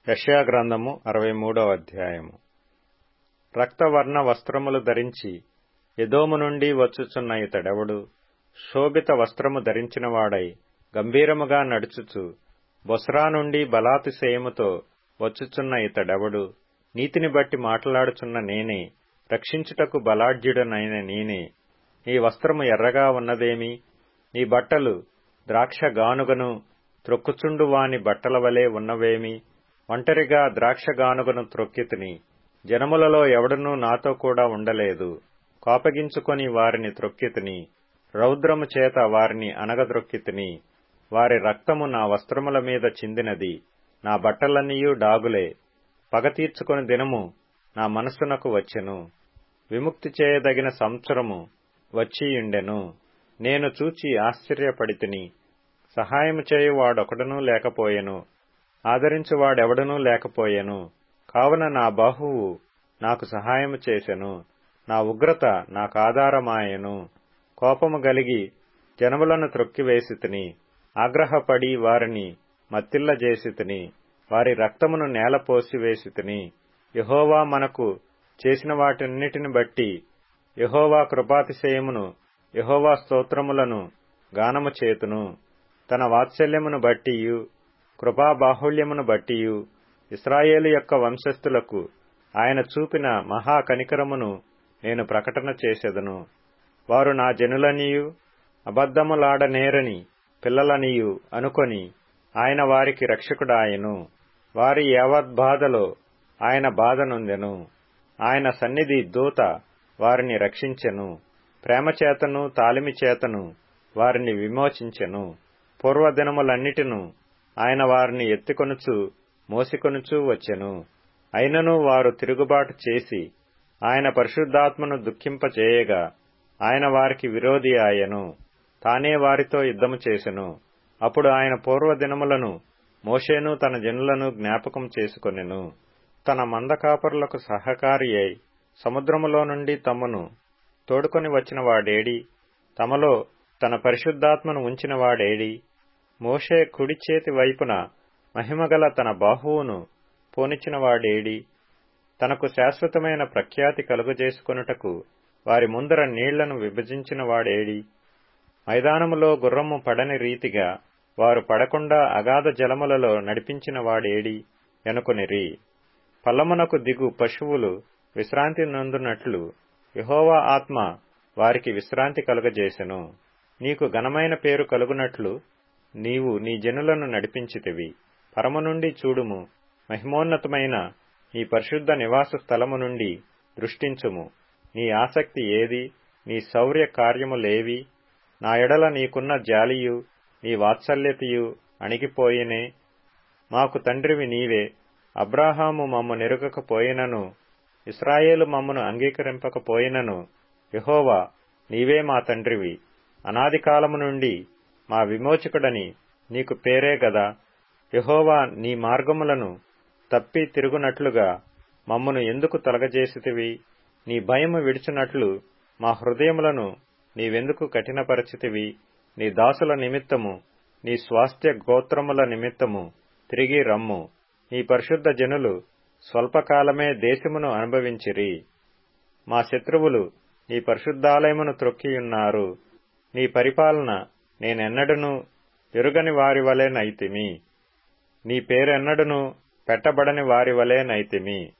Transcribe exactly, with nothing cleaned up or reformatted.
యెషయా గ్రంథము అరవై మూడవ అధ్యాయము. రక్తవర్ణ వస్త్రములు ధరించి ఎదోము నుండి వచ్చుచున్న ఇతడెవడు? శోభిత వస్త్రము ధరించినవాడై గంభీరముగా నడుచుచు బొస్రా నుండి బలాతిశయముతో వచ్చుచున్న ఇతడెవడు? నీతిని బట్టి మాట్లాడుచున్న నేనే, రక్షించుటకు బలాఢ్యుడనైన నేనే. నీ వస్త్రము ఎర్రగా ఉన్నదేమి? నీ బట్టలు ద్రాక్ష గానుగను త్రొక్కుచుండు వాని బట్టల వలె ఉన్నవేమి? ఒంటరిగా ద్రాక్షగానుగను త్రొక్కితిని, జనములలో ఎవడనూ నాతో కూడా ఉండలేదు. కోపగించుకొని వారిని త్రొక్కితిని, రౌద్రము చేత వారిని అనగద్రొక్కితిని. వారి రక్తము నా వస్త్రముల మీద చిందినది, నా బట్టలన్నీయూ డాగులే. పగ తీర్చుకొని దినము నా మనస్సునకు వచ్చెను, విముక్తి చేయదగిన సంవత్సరము వచ్చియుండెను. నేను చూచి ఆశ్చర్యపడితిని, సహాయము చేయువాడొకడునూ లేకపోయెను, ఆదరించువాడెవడనూ లేకపోయెను. కావున నా బాహువు నాకు సహాయము చేసెను, నా ఉగ్రత నాకాధారమాయెను. కోపము గలిగి జనములను త్రొక్కివేసితిని, ఆగ్రహపడి వారిని మత్తిల్లజేసితిని, వారి రక్తమును నేల పోసివేసితిని. యెహోవా మనకు చేసిన వాటన్నిటిని బట్టి యెహోవా కృపాతిశయమును, యెహోవా స్తోత్రములను గానము చేతును. తన వాత్సల్యమును బట్టియు కృపాబాహుళ్యమును బట్టియు ఇశ్రాయేలు యొక్క వంశస్థులకు ఆయన చూపిన మహా కనికరమును నేను ప్రకటన చేసెదను. వారు నా జనులనియు అబద్ధములాడనేరని పిల్లలనియు అనుకొని ఆయన వారికి రక్షకుడాయెను. వారి యావద్బాధలో ఆయన బాధ నొందెను. ఆయన సన్నిధి దూత వారిని రక్షించెను. ప్రేమచేతను తాలిమి చేతను వారిని విమోచించెను. పూర్వదినములన్నిటిను ఆయన వారిని ఎత్తికొనుచు మోసికొనుచూ వచ్చెను. అయినను వారు తిరుగుబాటు చేసి ఆయన పరిశుద్ధాత్మను దుఃఖింపచేయగా ఆయన వారికి విరోధి ఆయెను. తానే వారితో యుద్ధము చేసెను. అప్పుడు ఆయన పూర్వదినములను మోషేను తన జనులను జ్ఞాపకం చేసుకొనెను. తన మందకాపరులకు సహకారి అయి సముద్రములో నుండి తమను తోడుకొని వచ్చిన వాడేడి? తమలో తన పరిశుద్ధాత్మను ఉంచిన వాడేడి? మోషే కుడి చేతి వైపున మహిమగల తన బాహువును పోనిచ్చిన వాడేడి? తనకు శాశ్వతమైన ప్రఖ్యాతి కలుగజేసుకొనుటకు వారి ముందర నీళ్లను విభజించిన వాడేడి? మైదానములో గుర్రము పడని రీతిగా వారు పడకుండా అగాధ జలములలో నడిపించిన వాడేడి ఎనుకొనిరి. పల్లమునకు దిగు పశువులు విశ్రాంతి నొందునట్లు యెహోవా ఆత్మ వారికి విశ్రాంతి కలుగజేసెను. నీకు ఘనమైన పేరు కలుగునట్లు నీవు నీ జనులను నడిపించితివి. పరము నుండి చూడుము, మహిమోన్నతమైన నీ పరిశుద్ధ నివాస స్థలము నుండి దృష్టించుము. నీ ఆసక్తి ఏది? నీ శౌర్య కార్యములేవి? నా ఎడల నీకున్న జాలియు నీ వాత్సల్యతయు అణిగిపోయినే. మాకు తండ్రివి నీవే. అబ్రాహాము మమ్ము నెరుగకపోయినను, ఇశ్రాయేలు మమ్మను అంగీకరింపకపోయినను, యెహోవా నీవే మా తండ్రివి. అనాది కాలము నుండి మా విమోచకుడని నీకు పేరే గదా. యెహోవా నీ మార్గములను తప్పి తిరుగునట్లుగా మమ్మను ఎందుకు తొలగజేసితివి? నీ భయము విడిచినట్లు మా హృదయములను నీవెందుకు కఠినపరచితివి? నీ దాసుల నిమిత్తము, నీ స్వాస్థ్య గోత్రముల నిమిత్తము తిరిగి రమ్ము. నీ పరిశుద్ధ జనులు స్వల్పకాలమే దేశమును అనుభవించిరి. మా శత్రువులు నీ పరిశుద్ధాలయమును త్రొక్కియున్నారు. నీ పరిపాలన నేనెన్నడను ఎరుగని వారి వలె నైతిమి. నీ పేరెన్నడను పెట్టబడని వారి వలె నైతిమి.